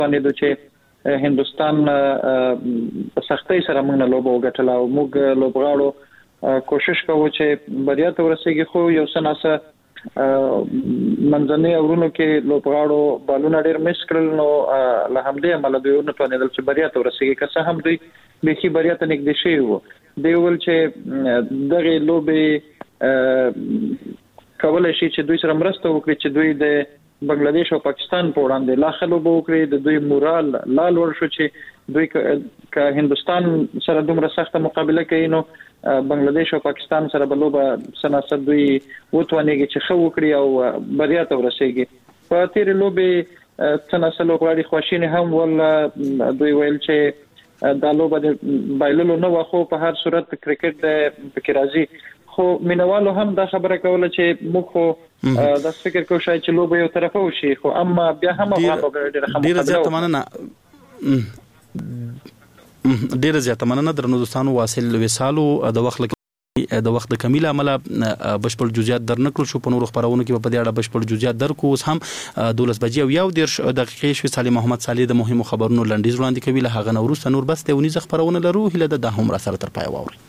باندې چې هندستان په سختۍ سره موږ لوبه وګټله او موږ لوبغاړو کوشش کوو چې بریا ته ورسېږي خو یو سناسه منځنۍ اورونو کې لوبغاړو بالونه ډېر مس کړل نو له همدې عمله دوی نه توانېدل چې بریا ته ورسېږي که څه هم دوی بېخي بریا ته نږدې شوي وو دوی وویل چې دغه لوبې کولی شي چې دوی سره مرسته وکړي چې دوی د بنگلاديش او پاکستان په وړاندې لا ښه لوبه وکړي د دوی مورال لا لوړ شو چې دوی که هندستان سره دومره سخته مقابله کوي نو بنگلاديش او پاکستان سره بلوبه سناسه دوی وتوانېږي چې ښه وکړي او بریا ته ورسېږي په تیر لوبې سناسه لوبغاړي خواشیني هم ول دوی ویل چې دا لوبه د بایللو نه و خو په هر صورت کرکټ پکې راځي خو مینوالو هم دا خبره کوله چې موږ خو د فکر کوو شاید چې لوبه یو طرفه وشي خو اما بیا هم ډیره زیاته مننه ډیره زیاته مننه درنو دوستانو واصل وسالو د وخت د کمیل عمله بشپړ جزئیات درنکل شو په نور خبرونو کې په دې اړه بشپړ جزئیات درکو اوس هم 12 بجې او 1 دقیقې شوي صالح محمد صالح د مهمو خبرونو لنډیز وړاندې کوي له هغه نورسته نور بس ته ونیز خبرونه لرو هله د هم را سره تر پای واوري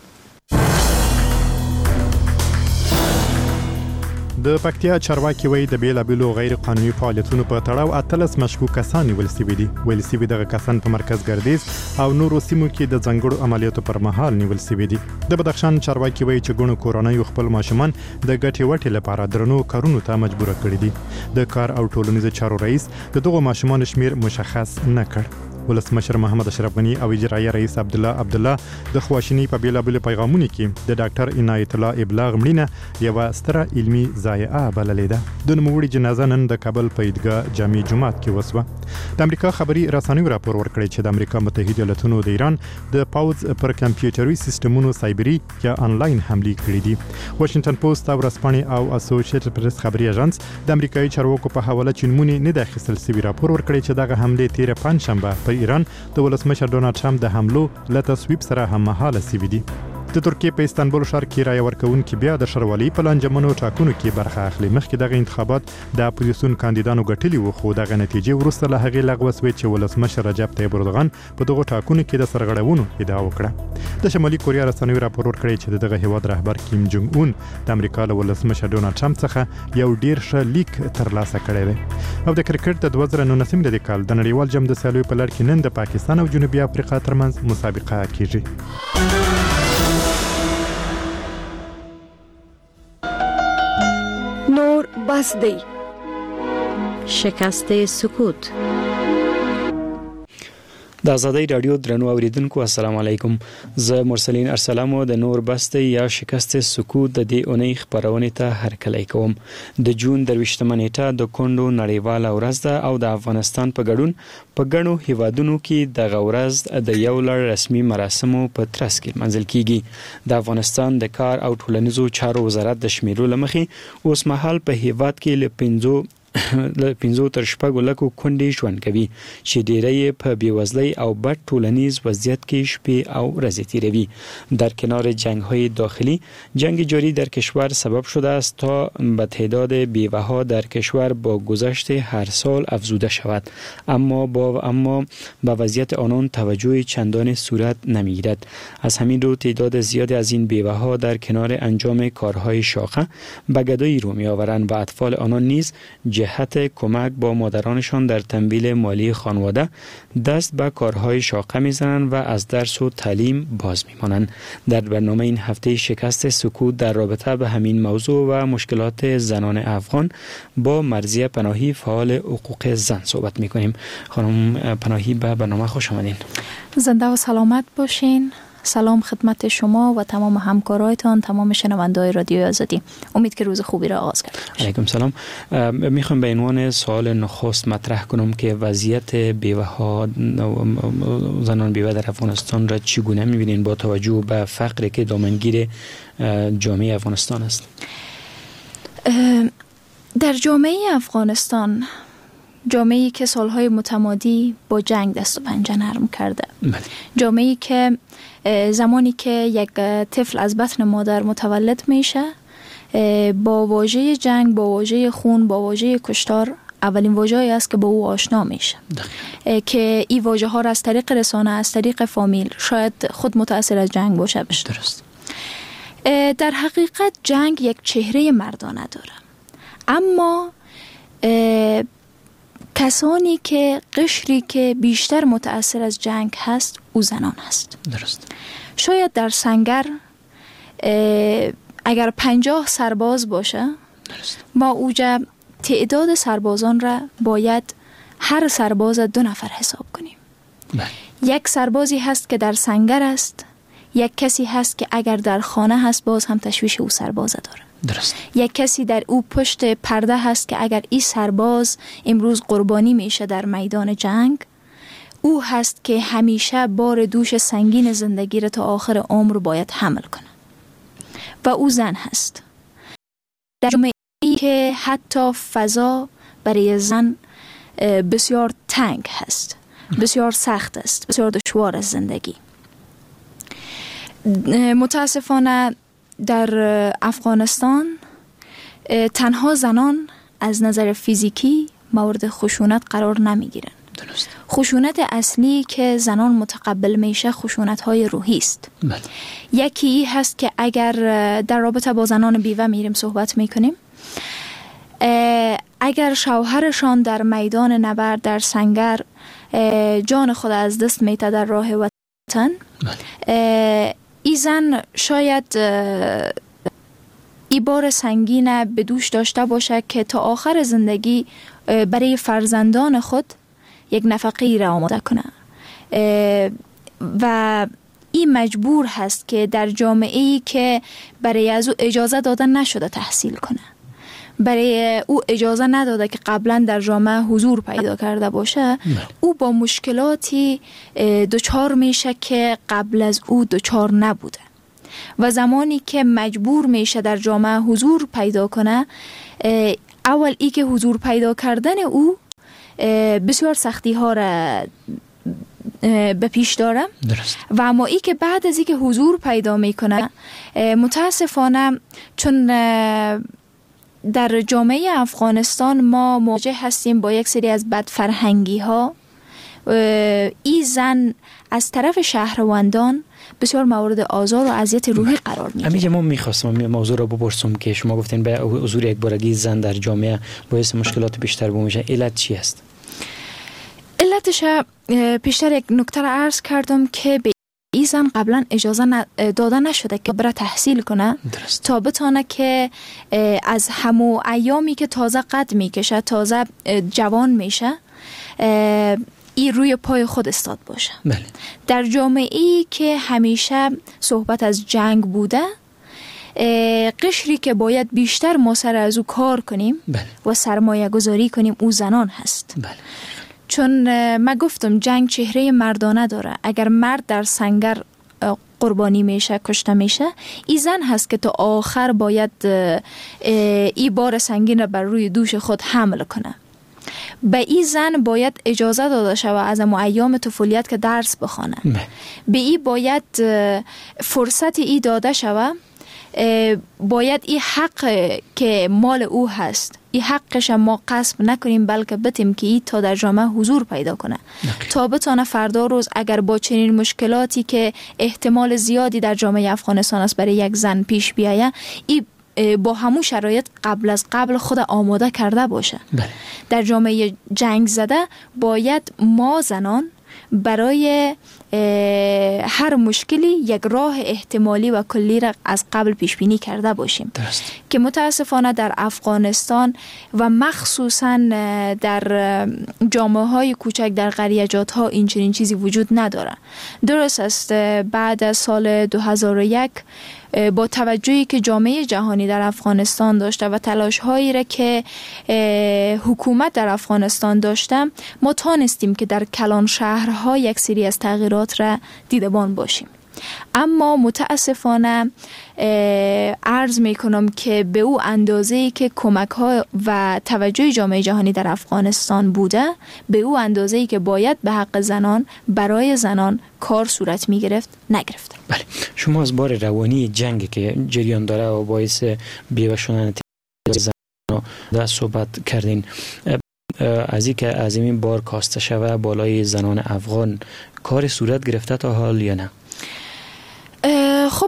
د پکتیا چارواکي وایي د بیلابیلو غیر قانوني فعالیتونو په تړاو 13 مشکوک کسان نیول شوي دي ویل شوي دغه کسان په مرکز ګردیز او نورو سیمو کې د ځنګړو عملیاتو پر مهال نیول شوي دي د بدخشان چارواکي وایي چې ګڼو کورنۍ خپل ماشومان د ګټې وټې لپاره درنو کارونو ته مجبور کړي دي د کار او ټولنیز چارو رئیس د دغه ماشومان شمیر مشخص نه کړ ولسمشر محمد اشرف غنی او اجرایي رئیس عبدالله د خواشینی په بیلابل پیغامونو کې د ډاکټر عنایت الله ابلاغ مړینه یو ستره علمي ضایعه بللې ده د نوموړي جنازه نن د کابل په عیدګاه جامع جمعات کې وسوه د امریکا خبري رسنیو راپور ورکړی چې د امریکا متحده ایالاتونو د ایران د پاوز پر کمپیوټري سیستمونو سایبری یا انلاین حمله کړې دي واشنگټن پوسټ او رسپاني او اسوسییټډ پریس خبري اژانس د امریکایي چارواکو په حواله چینمونې نه داخل سوي راپور ورکړی چې دغه حمله تیر پنځشنبه ایران د ولسمشر ډونالد ټرمپ د حملو له تصویب سره هم مهاله سوي دي د ترکیه په استانبول ښار کې رای ورکونکو بیا د شروالي په لانجمنو ټاکنو کې برخه اخلي مخکې دغه انتخابات د اپوزیسیون کاندیدانو ګټلي وو خو دغه نتیجې وروسته له هغې لغوه شوې چې ولسمشر رجب طیب اردوغان په دغه ټاکنو کې د سرغړونو ادعا وکړه د شمالي کوریا رسنیو راپور ورکړی چې دغه هیواد رهبر کیم جونګ اون د امریکا له ولسمشر ډونالد ټرمپ څخه یو ډیر ښه لیک ترلاسه کړی دی او د کرکټ د 2019 د کال د نړیوال جام د سیالیو په لړ کې نن د پاکستان او جنوبي افریقا ترمنځ مسابقه کیږي نور بس دی شکست سکوت د آزادۍ رادیو درنو اوریدونکو السلام علیکم زه مرسلین ارسلامو د نور بست یا شکست سکوت د دې اونۍ خبرونه ته هرکلی کوم د جون 28 نیټه د کندو نړیواله ورځ ده او د افغانستان په ګډون په ګڼو هیوادونو کې د غورځ د یو لړ رسمي مراسمو په ترڅ کې منځل کیږي د افغانستان د کار او ټولنیزو چارو وزارت د شمیرو لمخې اوس مهال په هیواد کې له 15 تر 16 لکو کونډې ژوند کوي چې ډېری په بیوزلۍ او بد ټولنیز وضعیت کې شپې او ورځې تیروي در کنار جنگ‌های داخلی جنگ جاری در کشور سبب شده است تا به تعداد بیوه‌ها در کشور با گذشت هر سال افزوده شود اما به وضعیت آنان توجه چندان صورت نمی‌گیرد از همین رو تعداد زیادی از این بیوه‌ها در کنار انجام کارهای شاقه به گدایی رو می‌آورند و اطفال آنان نیز جهت کمک با مادرانشان در تمویل مالی خانواده دست به کارهای شاقه میزنند و از درس و تعلیم باز میمانند. در برنامه این هفته شکست سکوت در رابطه به همین موضوع و مشکلات زنان افغان با مرضیه پناهی فعال حقوق زن صحبت میکنیم. خانم پناهی به برنامه خوش آمدین. زنده و سلامت باشین. سلام خدمت شما و تمام همکارایتان، تمام شنونده‌های رادیو آزادی. امید که روز خوبی را آغاز کرده باشید. علیکم سلام. میخوام به عنوان سوال نخست مطرح کنم که وضعیت بیوه‌ها زنان بیوه در افغانستان را چگونه می‌بینید با توجه به فقری که دامنگیر جامعه افغانستان است؟ در جامعه افغانستان، جامعه‌ای که سالهای متمادی با جنگ دست و پنجه نرم کرده، جامعه‌ای که زمانی که یک طفل از بطن مادر متولد میشه با واژه جنگ، با واژه خون، با واژه کشتار اولین واژه‌ای است که با او آشنا میشه که این واژه ها را از طریق رسانه، از طریق فامیل، شاید خود متأثر از جنگ باشه. درست. در حقیقت جنگ یک چهره مردانه داره، اما کسانی که قشری که بیشتر متأثر از جنگ هست او زنان هست. درست. شاید در سنگر اگر 50 سرباز باشه، درست، ما اوجا تعداد سربازان را باید هر سرباز 2 نفر حساب کنیم. بله. یک سربازی هست که در سنگر است، یک کسی هست که اگر در خانه هست باز هم تشویش او سربازه داره. درست. یک کسی در او پشت پرده هست که اگر این سرباز امروز قربانی میشه در میدان جنگ، او هست که همیشه بار دوش سنگین زندگی را تا آخر عمر باید حمل کنه و او زن هست. در جامعه‌ای که حتی فضا برای زن بسیار تنگ هست، بسیار سخت است، بسیار دشوار است زندگی. متاسفانه در افغانستان تنها زنان از نظر فیزیکی مورد خشونت قرار نمی گیرن. درست. خشونت اصلی که زنان متقبل میشه خشونت های روحی است. بله. یکی هست که اگر در رابطه با زنان بیوه میریم صحبت میکنیم، اگر شوهرشان در میدان نبرد در سنگر جان خود از دست میته در راه وطن، بله. ای زن شاید ای بار سنگین به دوش داشته باشه که تا آخر زندگی برای فرزندان خود یک نفقه را آماده کنه و این مجبور هست که در جامعه‌ای که برای از او اجازه داده نشده تحصیل کنه، برای او اجازه نداده که قبلا در جامعه حضور پیدا کرده باشه، او با مشکلاتی دچار میشه که قبل از او دچار نبوده و زمانی که مجبور میشه در جامعه حضور پیدا کنه، اول ای که حضور پیدا کردن او بسیار سختی ها را به پیش داره. درست. و اما ای که بعد از ای که حضور پیدا میکنه، متاسفانه چون در جامعه افغانستان ما مواجه هستیم با یک سری از بدفرهنگی ها، ای زن از طرف شهروندان بسیار مورد آزار و اذیت روحی قرار میگیره. همین ما میخواستم موضوع رو بپرسم که شما گفتین به حضور یک بارگی زن در جامعه باعث مشکلات بیشتر میشه. علت چی است؟ علتش پیشتر یک نکته را عرض کردم که به این زن قبلا اجازه داده نشده که بره تحصیل کنه. درست. تا بتانه که از همو ایامی که تازه قد میکشه، تازه جوان میشه، ای روی پای خود استاد باشه. بله. در جامعه‌ای که همیشه صحبت از جنگ بوده، قشری که باید بیشتر ما سر از او کار کنیم، بله. و سرمایه گذاری کنیم او زنان هست. بله. چون من گفتم جنگ چهره مردانه داره. اگر مرد در سنگر قربانی میشه، کشته میشه، ای زن هست که تا آخر باید ای بار سنگین را بر روی دوش خود حمل کنه. به ای زن باید اجازه داده شود از ایام طفولیت که درس بخونه. به ای باید فرصت ای داده شود، باید ای حق که مال او هست، ای حقش ما غصب نکنیم، بلکه بتیم که ای تا در جامعه حضور پیدا کنه. تا بتانه فردا روز اگر با چنین مشکلاتی که احتمال زیادی در جامعه افغانستان است برای یک زن پیش بیایه، ای با همون شرایط قبل از قبل خود آماده کرده باشه. بله. در جامعه جنگ زده باید ما زنان برای هر مشکلی یک راه احتمالی و کلی را از قبل پیش بینی کرده باشیم. درست. که متاسفانه در افغانستان و مخصوصا در جامعه های کوچک در قریجات ها این چنین چیزی وجود نداره. درست است بعد از سال 2001 با توجهی که جامعه جهانی در افغانستان داشته و تلاش هایی را که حکومت در افغانستان داشته، ما تانستیم که در کلان شهرها یک سری از تغییرات را دیدبان باشیم. اما متاسفانه عرض میکنم که به او اندازه‌ای که کمک ها و توجه جامعه جهانی در افغانستان بوده، به او اندازه‌ای که باید به حق زنان برای زنان کار صورت میگرفت نگرفت. بله. شما از بار روانی جنگ که جریان داره و باعث بیوه شدن زنان صحبت کردین. از اینکه از این بار کاسته شوه بالای زنان افغان کار صورت گرفته تا حال یا نه؟ خب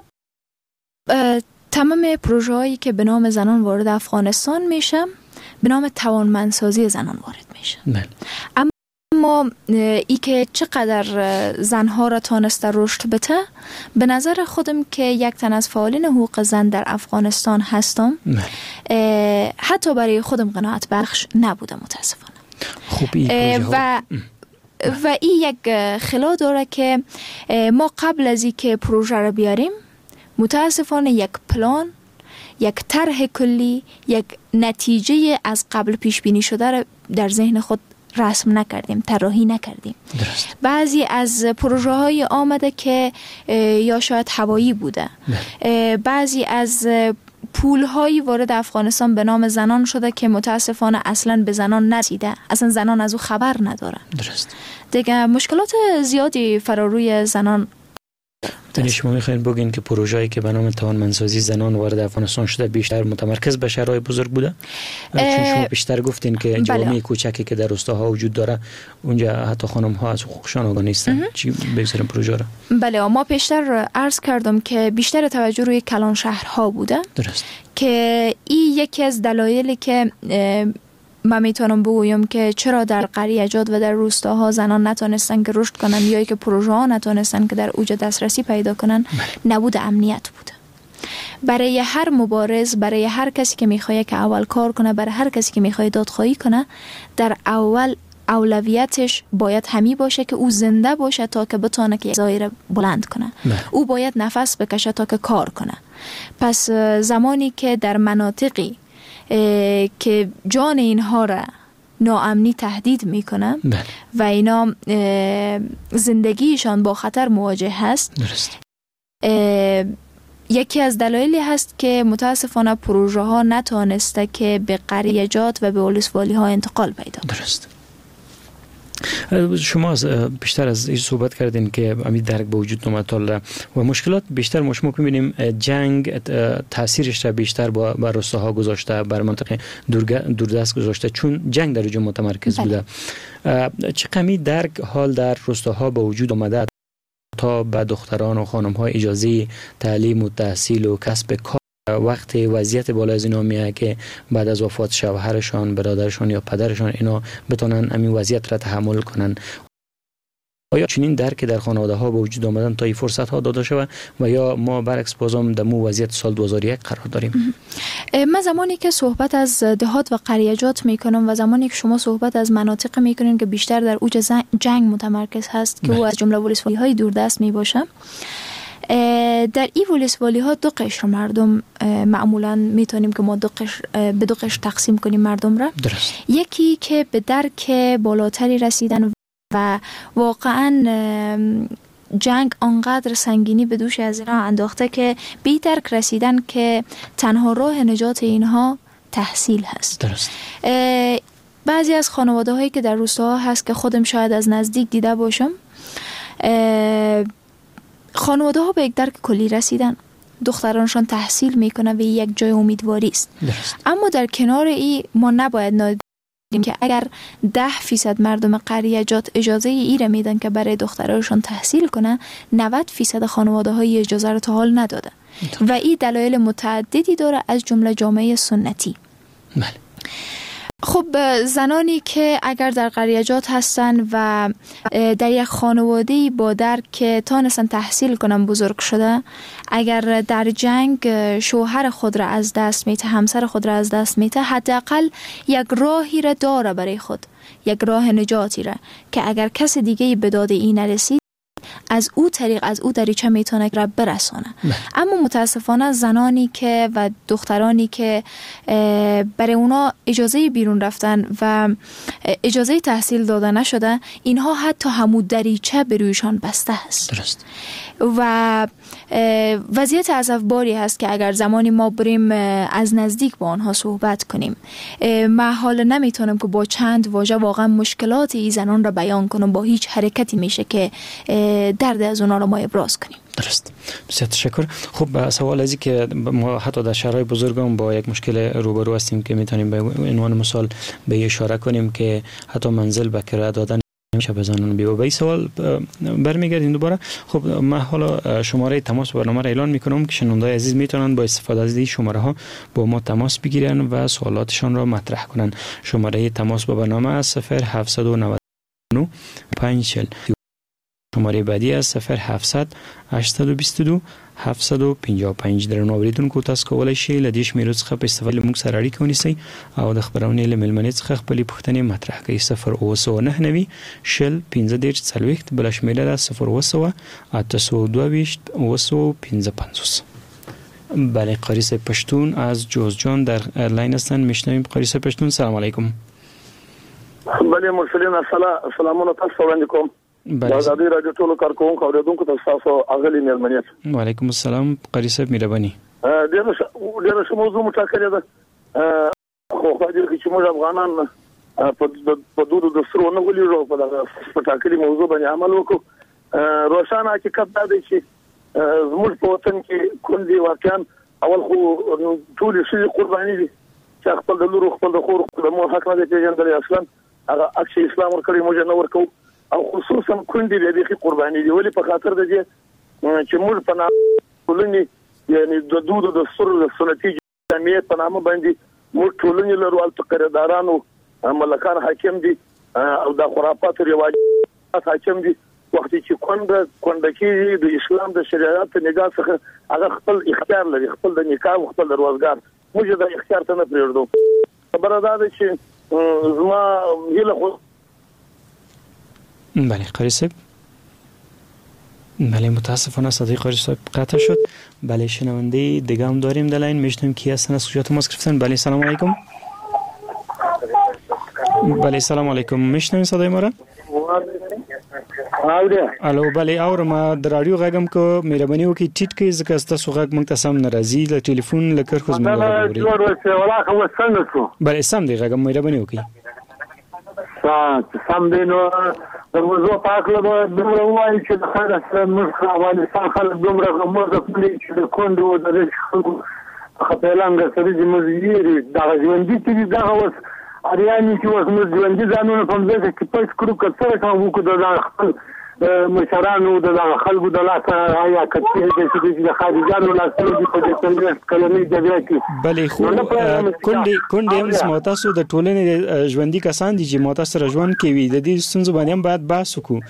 تمام پروژه هایی که به نام زنان وارد افغانستان میشه به نام توانمندسازی زنان وارد میشه. اما ای که چقدر زنها را تانسته رشد بده، به نظر خودم که یک تن از فعالین حقوق زن در افغانستان هستم، حتی برای خودم قناعت بخش نبوده متاسفانه. خب این و این یک خلا داره که ما قبل از اینکه پروژه را بیاریم متاسفانه یک پلان، یک طرح کلی، یک نتیجه از قبل پیش بینی شده را در ذهن خود رسم نکردیم، طراحی نکردیم. درست. بعضی از پروژه های آمده که یا شاید هوایی بوده، بعضی از پول هایی وارد افغانستان به نام زنان شده که متاسفانه اصلا به زنان نرسیده، اصلا زنان از او خبر ندارن. درست. دیگه مشکلات زیادی فراروی زنان. شما میخواین بگین که پروژه‌ای که به نام توانمندسازی زنان وارد افغانستان شده بیشتر متمرکز به شهرهای بزرگ بوده؟ چون شما بیشتر گفتین که جوامع کوچکی که در روستاها وجود داره اونجا حتی خانم‌ها از حقوقشان آگاه نیستن. چی بگذاریم پروژه را؟ بله، ما پیشتر عرض کردم که بیشتر توجه روی کلان شهرها بوده. درست. که این یکی از دلایلی که من میتونم بگویم که چرا در قریه‌جات و در روستاها زنان نتونستن که رشد کنن یا که پروژه ها نتونستن که در اوج دسترسی پیدا کنن، نبود امنیت بوده. برای هر مبارز، برای هر کسی که میخواد که اول کار کنه، برای هر کسی که میخواد دادخواهی کنه، در اول اولویتش باید همی باشه که او زنده باشه تا که بتونه که زایر بلند کنه. او باید نفس بکشه تا که کار کنه. پس زمانی که در مناطقی که جان اینها را ناامنی تهدید میکنه و اینا زندگیشان با خطر مواجه هست، درست. یکی از دلایلی هست که متاسفانه پروژه ها نتوانسته که به قریه‌جات و به ولسوالی ها انتقال پیدا کنه. درست. شما بیشتر از این صحبت کردین که امید درک به وجود اومد و مشکلات بیشتر ما شما ببینیم جنگ تاثیرش را بیشتر بر روستاها گذاشته، بر منطقه دوردست گذاشته، چون جنگ در اونجا متمرکز بوده. چه کمی درک حال در روستاها به وجود اومده تا به دختران و خانم‌ها اجازه تعلیم و تحصیل و کسب کار وقت وضعیت بالا از اینا میاد که بعد از وفات شوهرشان، برادرشان یا پدرشان اینا بتونن همین وضعیت را تحمل کنن؟ آیا چنین درک در خانواده ها به وجود آمدن تا این فرصت ها داده شود و یا ما برعکس بازم در مو وضعیت سال 2001 قرار داریم؟ من زمانی که صحبت از دهات و قریه‌جات میکنم و زمانی که شما صحبت از مناطق میکنین که بیشتر در اوج جنگ متمرکز هست که او از جمله ولسوالی های دوردست میباشه، در این ولسوالی ها دو قشر مردم معمولا میتونیم که ما به دو قشر تقسیم کنیم مردم را. درست. یکی که به درک بالاتری رسیدن و واقعا جنگ آنقدر سنگینی به دوش از اینها انداخته که بی درک رسیدن که تنها راه نجات اینها تحصیل هست. درست. بعضی از خانواده هایی که در روستاها هست که خودم شاید از نزدیک دیده باشم، خانواده ها به یک درک کلی رسیدن، دخترانشان تحصیل میکنه و یک جای امیدواری است. اما در کنار این ما نباید نادیده که اگر 10% مردم قریه‌جات اجازه ای را میدن که برای دخترانشان تحصیل کنه، 90% خانواده های اجازه را تا حال نداده و این دلایل متعددی داره از جمله جامعه سنتی. بله. خب زنانی که اگر در قریه‌جات هستن و در یک خانواده‌ای با درک که تانستن تحصیل کنن بزرگ شده، اگر در جنگ شوهر خود را از دست میته، همسر خود را از دست میته، حداقل یک راهی را داره برای خود، یک راه نجاتی را که اگر کس دیگه به داد این نرسید از او طریق، از او دریچه میتونه را برسانه. اما متاسفانه زنانی که و دخترانی که برای اونا اجازه بیرون رفتن و اجازه تحصیل داده نشده، اینها حتی همو دریچه به رویشان بسته است. درست. و وضعیت عذاب‌باری هست که اگر زمانی ما بریم از نزدیک با آنها صحبت کنیم، من حالا نمیتونم که با چند واژه واقعا مشکلات این زنان را بیان کنم، با هیچ حرکتی میشه که درد از اونا را ما ابراز کنیم. درست. بسیار تشکر. خب سوال ازی که ما حتی در شهرهای بزرگ هم با یک مشکل روبرو هستیم که میتونیم به عنوان مثال به اشاره کنیم که حتی منزل به کرایه دادن میشه بزنن به این سوال برمیگردیم دوباره. خب من حالا شماره تماس برنامه را اعلان میکنم که شنوندای عزیز میتونن با استفاده از این شماره ها با ما تماس بگیرن و سوالاتشان را مطرح کنن. شماره تماس با برنامه 0799 540. شماره بعدی از 0700 822 755. در نوریدونکو تاسو کولای شئ لدی شمیرو څخه په استفاده موږ سره اړیکه ونیسئ او د خبرونې له ملمنې څخه خپلې پوښتنې مطرح کړئ. 0999 شل 15 بل شمیره 0900 822 855. بله قاری صاحب پشتون از جوزجان در لاین هستن. میشنویم قاری صاحب پشتون. سلام علیکم. بله مرسلین سلامونه تاسو وړاندې کوم. د ازادي رادیو ټولو کارکونکو اوریدونکو ته تاسو اغلی ملمنیت. وعلیکم السلام قاری صاحب مهرباني. ډېر څه موضوع مټاکلې ده خو خاطر چې موږ افغانان په دودو د سرو نه ولې په دغه مټاکلې موضوع باندې عمل وکړو. روښانه حقیقت دا دی چې زموږ په وطن کې کوم دی واقعا اول خو ټول شي قرباني دي چې خپل د لورو خپل د خور د مور حق نه دی پیژندل اصلا هغه اکثر اسلام ورکړي موږ نه ورکو او خصوصا کندي د دې قرباني دي ولې په خاطر د دې چې موږ په ټولنې یعنی د دودو د سر د سنتي جمعیت په نامه باندې موږ ټولنې لرو او تقریدارانو ملکان حاکم دي او د خرافات رواجات حاکم دي. وخت چې کونډه د اسلام د شریعت نگاه څخه هغه خپل اختیار لري خپل د نکاح او خپل د روزګار موږ د اختیار ته نه پریږدو. خبره دا ده چې زما هیله خو بله قاری صاحب. بله متاسفانه صدای قاری صاحب قطع شد. بله شنونده دیگه هم داریم در لاین. میشنویم کی هستن از کجا تماس گرفتن. بله سلام علیکم. بله سلام علیکم. میشنویم صدای ما را؟ الو بله اورم د رادیو غږم کو مهرباني وکړئ ټیټ کړئ ځکه تاسو غږ موږ ته سم ناراضي له ټلیفون لکه خو زموږ اوري. بله سم دی غږم مهرباني وکړئ. سم دی نو د موضوع په اړه به دومره وایي چې د خیر سره موږ افغانستان خلک دومره غموږ کړي چې د کونډو د خلکو خپلانګ سره چې موږ یې دا ژوندۍ چې دا اوس اریانی چې اوس موږ ژوندۍ ځانونه په دې کې پېښ کړو کڅره کوم د خپل مشرانو د خلکو د لاسه آیا کچې د خارجانو لاسه د پدې کلمې جګړه کې. بله خو کونډې هم سم تاسو د ټولنې ژوندۍ کسان دي چې ماته سره ژوند کوي د دې ستونزو باندې هم باید بحث وکړو.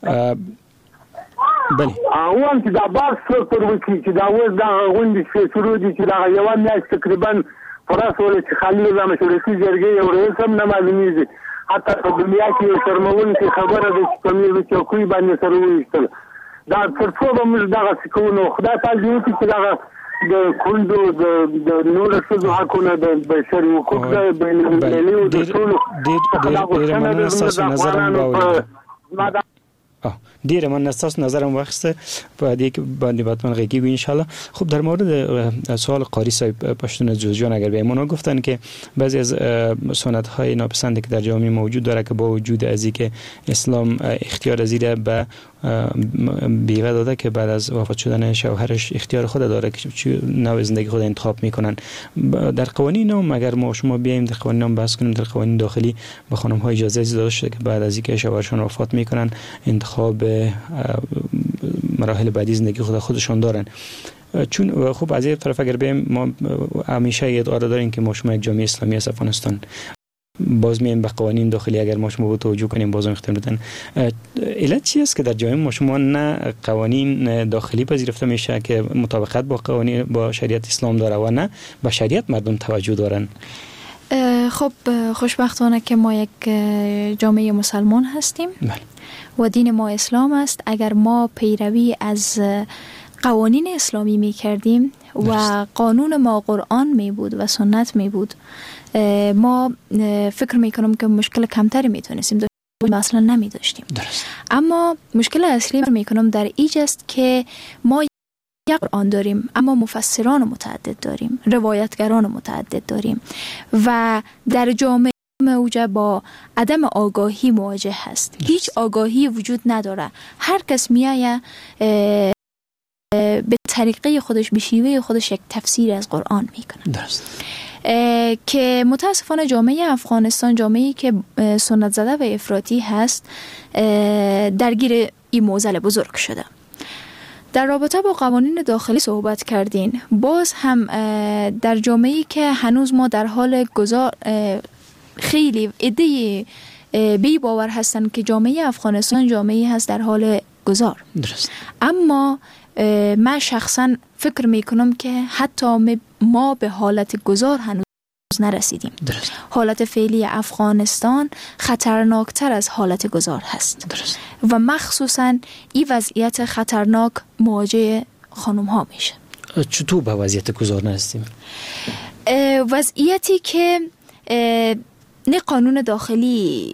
بله او ان چې دا بحث پر وکړي چې دا اوس دا غونډې شروع دي چې دا یو میاشت تقریبا فراسول چې خالي د مشورتي جرګې یو رئیس هم نه معلومیږي. حتی په دنیا کې شرمونکې خبره ده چې په میرو چوکۍ باندې سره وویشتل دا تر څو به موږ دغه سکو نو خدای تعالی دې وکړي چې دغه د کونډو د نورو ښځو حقونه د بشري حقوق د بینالمللي او د ټولو ډېره مننه ستاسو نظر هم راوړی. ډیره من تاسو نظرم واخسته په دې باندې بعد من غیږی ان شاء الله. خب در مورد سوال قاری صاحب پشتون جوزجان اگر به ما گفتن که بعضی از سنت های ناپسندی که در جامعه موجود داره که با وجود از اینکه اسلام اختیار از این به بیوه داده که بعد از وفات شدن شوهرش اختیار خود داره که چه نوع زندگی خود انتخاب میکنن. در قوانین هم اگر ما شما بیایم در قوانین هم بحث کنیم در قوانین داخلی به خانم ها اجازه داده شده که بعد از اینکه شوهرشون وفات میکنن انتخاب مراحل بعدی زندگی خودشون دارن. چون خب از این طرف اگر بیایم ما همیشه ادعا داریم که ما شما یک جامعه اسلامی از افغانستان باز میایم به قوانین داخلی اگر ما شما توجه کنیم باز اختیار بدن. علت چی است که در جامعه ما شما نه قوانین داخلی پذیرفته میشه که مطابقت با قوانین با شریعت اسلام داره و نه به شریعت مردم توجه دارن؟ خب خوشبختانه که ما یک جامعه مسلمان هستیم و دین ما اسلام است. اگر ما پیروی از قوانین اسلامی می کردیم و قانون ما قرآن می بود و سنت می بود ما فکر می کنم که مشکل کمتری می تونستیم داشتیم اصلا نمی داشتیم. اما مشکل اصلی می کنم در ایج است که ما یک قرآن داریم اما مفسران متعدد داریم، روایتگران متعدد داریم و در جامعه موجه با عدم آگاهی مواجه هست. هیچ آگاهی وجود نداره. هر کس میایه به طریقه خودش، به شیوه خودش یک تفسیر از قرآن میکنه. درست. که متاسفانه جامعه افغانستان جامعه‌ای که سنت زده و افراطی هست درگیر این معضل بزرگ شده. در رابطه با قوانین داخلی صحبت کردین، باز هم در جامعه‌ای که هنوز ما در حال گذار خیلی عده بی باور هستن که جامعه افغانستان جامعه‌ای هست در حال گذار. درست. اما من شخصا فکر میکنم که حتی ما به حالت گذار هنوز نرسیدیم. درست. حالت فعلی افغانستان خطرناکتر از حالت گذار هست. درست. و مخصوصا این وضعیت خطرناک مواجه خانم ها میشه. چطور به وضعیت گذار نرسیدیم؟ وضعیتی که نه قانون داخلی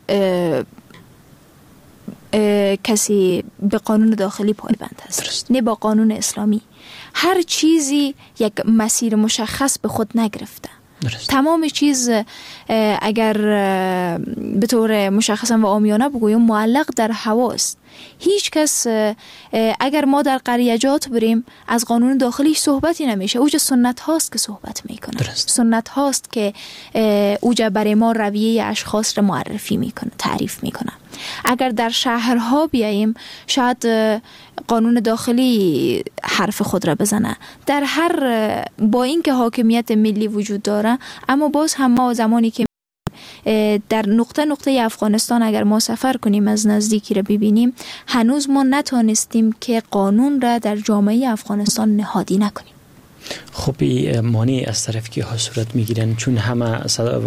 کسی به قانون داخلی پایبند هست، نه با قانون اسلامی. هر چیزی یک مسیر مشخص به خود نگرفته. درست. تمام چیز اگر به طور مشخصا و عامیانه بگویم معلق در هواست. هیچ کس اگر ما در قریجات بریم از قانون داخلی صحبتی نمیشه. اوجا سنت هاست که صحبت میکنه. درست. سنت هاست که اوجا برای ما رویه اشخاص رو معرفی میکنه، تعریف میکنه. اگر در شهرها بیاییم شاید قانون داخلی حرف خود را بزنه. در هر با اینکه حاکمیت ملی وجود داره، اما باز هم ما زمانی که در نقطه افغانستان اگر ما سفر کنیم از نزدیکی را ببینیم، هنوز ما نتونستیم که قانون را در جامعه افغانستان نهادی نکنیم. خب مانع از طرف کی ها صورت میگیرن؟ چون همه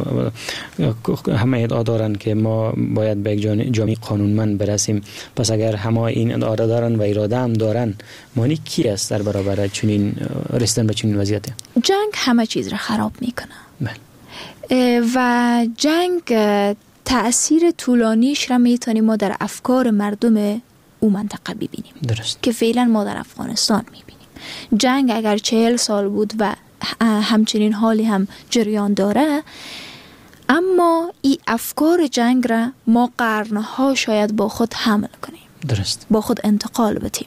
ادعا دارن که ما باید به یک جامعه قانونمند برسیم. پس اگر همه این ادعا دارن و اراده هم دارن، مانع کی است در برابر چنین رسیدن به چنین وضعیتی؟ جنگ همه چیز را خراب میکنه. بله. و جنگ تأثیر طولانیش را میتونیم ما در افکار مردم او منطقه ببینیم. درست. که فعلا ما در افغانستان میبینیم. جنگ اگر 40 سال بود و همچنین حالی هم جریان داره، اما این افکار جنگ را ما قرنها شاید با خود حمل کنیم. درست. با خود انتقال بدیم.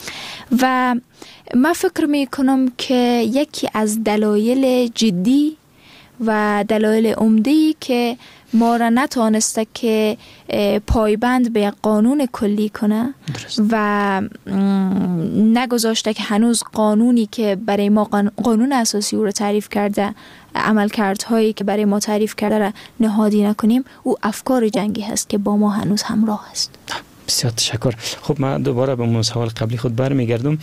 و من فکر میکنم که یکی از دلایل جدی و دلایل عمده‌ای که ما را نتوانسته که پایبند به قانون کلی کنه و نگذاشته که هنوز قانونی که برای ما قانون اساسی او را تعریف کرده، عملکردهایی که برای ما تعریف کرده را نهادی نکنیم، او افکار جنگی هست که با ما هنوز همراه است. بسیار تشکر. خب من دوباره به اون سوال قبلی خود برمیگردم.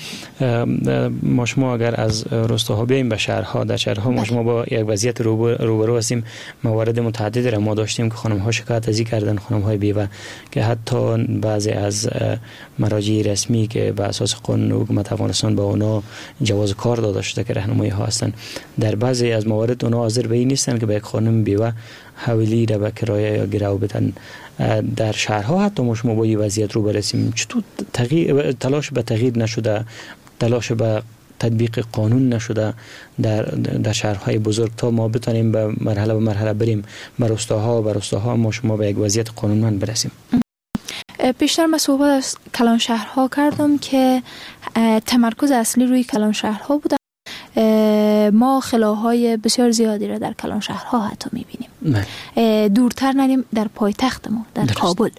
ما شما اگر از روستاها بیاییم به شهرها، در شهرها ما شما با یک وضعیت روبرو هستیم. موارد متعددی را ما داشتیم که خانم ها شکایت ازی کردن، خانم های بیوه، که حتی بعضی از مراجع رسمی که به اساس قانون حکومت افغانستان با اونا جواز کار داده شده که راهنمایی ها هستند، در بعضی از موارد اونا حاضر به این نیستن که به یک خانم بیوه حوالی را به کرایه یا گرو بدن. در شهرها حتی ما شما با این وضعیت رو برسیم، چطور تلاش به تغییر نشده، تلاش به تطبیق قانون نشده در شهرهای بزرگ تا ما بتونیم به مرحله بریم به روستاها ما شما به یک وضعیت قانونمند برسیم؟ پیشتر من صحبت از کلان شهرها کردم که تمرکز اصلی روی کلان شهرها بوده. ما خلاهای بسیار زیادی را در کلان شهرها حتی میبینیم. دورتر نریم در پایتخت ما در کابل.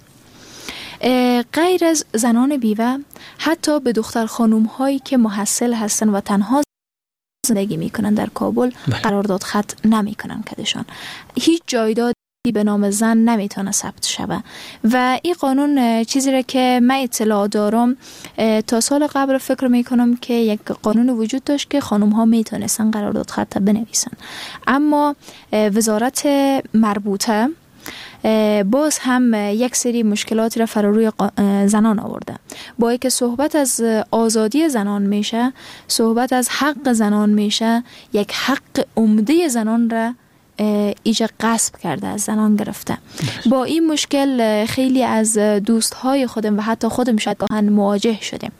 غیر از زنان بیوه، حتی به دختر خانوم هایی که محصل هستن و تنها زندگی میکنن در کابل قرارداد خط نمیکنن کدشان. هیچ جایداد به نام زن نمیتونه ثبت شوه و این قانون چیزی را که من اطلاع دارم تا سال قبل فکر میکنم که یک قانون وجود داشت که خانم ها میتونستن قرارداد خط بنویسن، اما وزارت مربوطه باز هم یک سری مشکلاتی را فراروی زنان آورده. با اینکه صحبت از آزادی زنان میشه، صحبت از حق زنان میشه، یک حق عمده زنان را ایجا غصب کرده، از زنان گرفته. با این مشکل خیلی از دوستهای خودم و حتی خودم شاید گاهن مواجه شدیم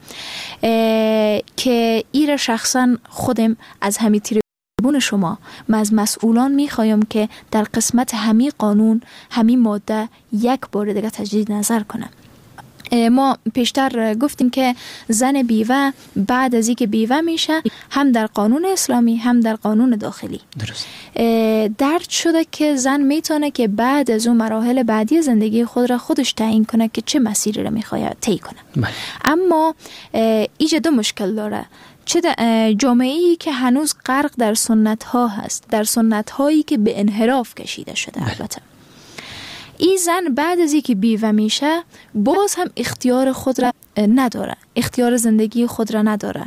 که ایره شخصا خودم از همین تریبون شما من از مسئولان میخوایم که در قسمت همین قانون همین ماده یک بار دیگه تجدید نظر کنه. ما پیشتر گفتیم که زن بیوه بعد از اینکه بیوه میشه هم در قانون اسلامی هم در قانون داخلی درست درج شده که زن میتونه که بعد از اون مراحل بعدی زندگی خود را خودش تعیین کنه که چه مسیری را میخواد طی کنه. اما ایجاد مشکل داره، چه جامعه‌ای که هنوز غرق در سنت ها هست، در سنت هایی که به انحراف کشیده شده. البته این زن بعد از اینکه بیوه میشه باز هم اختیار خود را نداره، اختیار زندگی خود را نداره.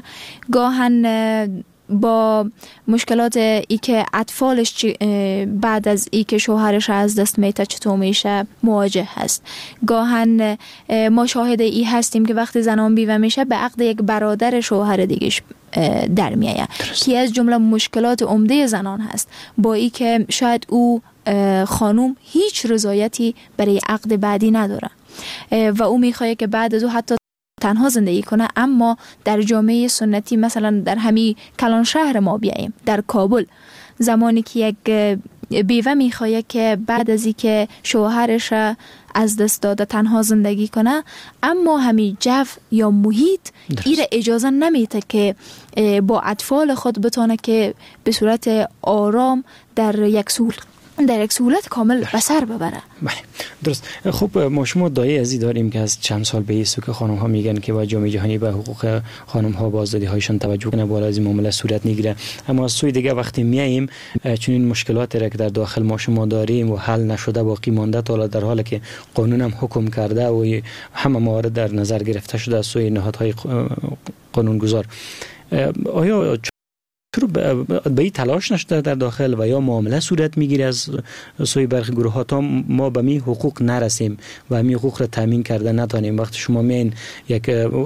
گاهن با مشکلات ای که اطفالش بعد از ای که شوهرش از دست میته چطور میشه مواجه هست. گاهن ما شاهد ای هستیم که وقتی زنان بیوه میشه به عقد یک برادر شوهر دیگهش در میایه که از جمله مشکلات عمده زنان هست، با ای که شاید او خانوم هیچ رضایتی برای عقد بعدی نداره و او میخواد که بعد از او حتی تنها زندگی کنه. اما در جامعه سنتی مثلا در همین کلان شهر ما بیاییم، در کابل، زمانی که یک بیوه میخواد که بعد از این که شوهرش از دست داده تنها زندگی کنه، اما همین جو یا محیط ایره اجازه نمیده که با اطفال خود بتونه که به صورت آرام در یک سهولت کامل به سر ببره. بله درست. خب ما شما دایه ازی داریم که از چند سال به ایسو که خانم ها میگن که با جامعه جهانی به حقوق خانم ها بازدادی هایشان توجه کنه، بالا از این معامله صورت نگیره. اما از سوی دیگه وقتی میاییم چون این مشکلاتی را که در داخل ما شما داریم و حل نشده باقی مانده، تا در حالی که قانون هم حکم کرده و همه موارد در نظر گرفته شده از سوی نهادهای قانونگذار، آیا چرا به این تلاش نشده در داخل و یا معامله صورت میگیره از سوی برخی گروه ها تا ما به می حقوق نرسیم و می حقوق را تامین کرده نتونیم؟ وقتی شما میین یک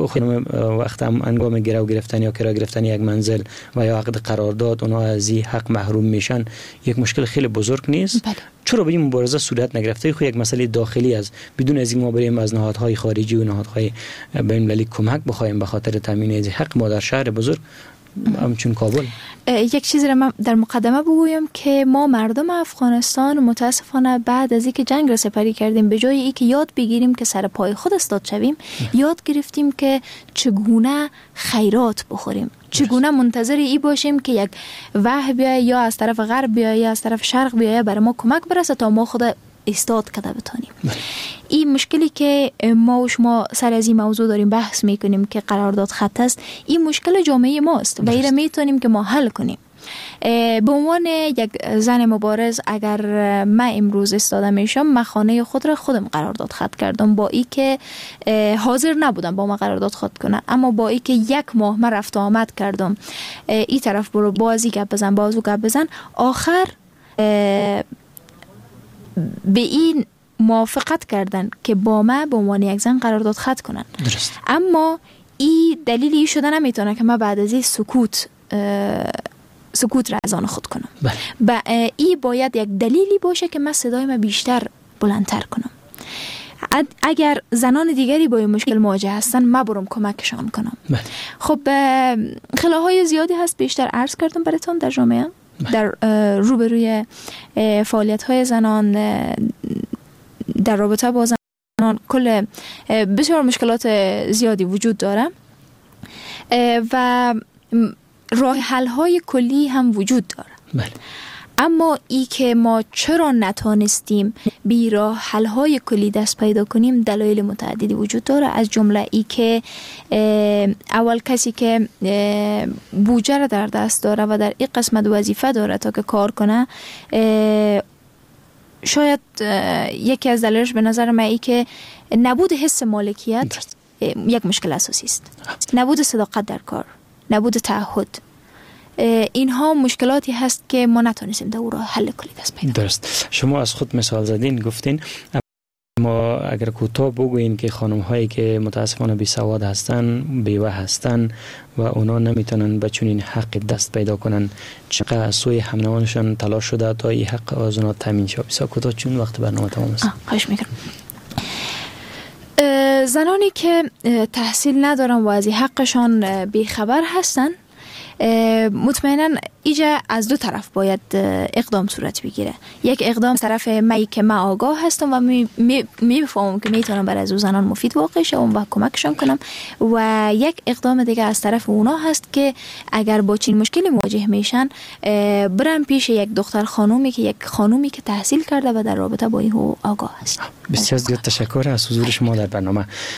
وقت انگام گرو گرفتن یا کرا گرفتن یک منزل و یا عقد قرارداد اونها از این حق محروم میشن، یک مشکل خیلی بزرگ نیست؟ بله. چرا به این مبارزه صورت نگرفته؟ خو یک مسئله داخلی است، بدون از این ما بریم از نهادهای خارجی و نهادهای بین‌المللی کمک بخوایم به خاطر تامین این حق ما در شهر بزرگ همچون کابل. یک چیزی را من در مقدمه بگویم که ما مردم افغانستان متاسفانه بعد از اینکه جنگ را سپری کردیم، به جای اینکه یاد بگیریم که سر پای خود استاد شویم، یاد گرفتیم که چگونه خیرات بخوریم، چگونه منتظر ای باشیم که یک وحی بیاید یا از طرف غرب بیاید یا از طرف شرق بیاید برای ما کمک برسه تا ما خود استاد کده بتانیم. این مشکلی که ما و شما سر از این موضوع داریم بحث میکنیم که قرارداد خط است، این مشکل جامعه ماست و این میتونیم که ما حل کنیم. به عنوان یک زن مبارز اگر من امروز استاده میشم، من خانه خود را خودم قرارداد خط کردم، با ای که حاضر نبودم با ما قرارداد خط کنه، اما با ای که یک ماه من رفت و آمد کردم، این طرف برو بازی گپ بزن بازو گپ بزن، آخر به این موافقت کردن که با ما به عنوان یک زن قرارداد خط کنن. درست. اما این دلیلی شده نمیتونه که من بعد از این سکوت را از آن خود کنم. این باید یک دلیلی باشه که من صدای من بیشتر بلندتر کنم. اگر زنان دیگری با این مشکل مواجه هستن، من برم کمکشان کنم. خب خلاهای زیادی هست، بیشتر عرض کردم براتون در جامعه، در روبروی فعالیت‌های زنان، در رابطه با زنان، کل بسیار مشکلات زیادی وجود داره و راه حل‌های کلی هم وجود داره. بله. اما ای که ما چرا نتانستیم بی راه حل‌های کلی دست پیدا کنیم، دلایل متعددی وجود داره. از جمله ای که اول کسی که بودجه را در دست داره و در این قسمت وظیفه داره تا که کار کنه، شاید یکی از دلایلش به نظر من ای که نبود حس مالکیت یک مشکل اساسی است. نبود صداقت در کار، نبود تعهد، اینها مشکلاتی هست که ما نتونستیم در او را حل کلی دست پیدا کنیم. درست. شما از خود مثال زدین، گفتین ما اگر کوتاه بگوییم که خانم هایی که متاسفانه بی سواد هستن، بیوه هستن و اونا نمیتونن به چنین حق دست پیدا کنن، چقدر از سوی همنوانشان تلاش شده تا این حق از اونا تامین شه؟ بسیار کوتاه چون وقت برنامه تمام است. خواهش میکنم. زنانی که تحصیل ندارن و از حقشان بیخبر هستن، مطمئنا ایجا از دو طرف باید اقدام صورت بگیره. یک اقدام طرف می که من آگاه هستم و میفهمم که میتونم برای از زنان مفید واقع شم و کمکشون کنم، و یک اقدام دیگه از طرف اونا هست که اگر با چین مشکلی مواجه میشن برن پیش یک دختر خانومی که تحصیل کرده و در رابطه با این آگاه است. بسیار زیاد تشکر از حضور شما در برنامه.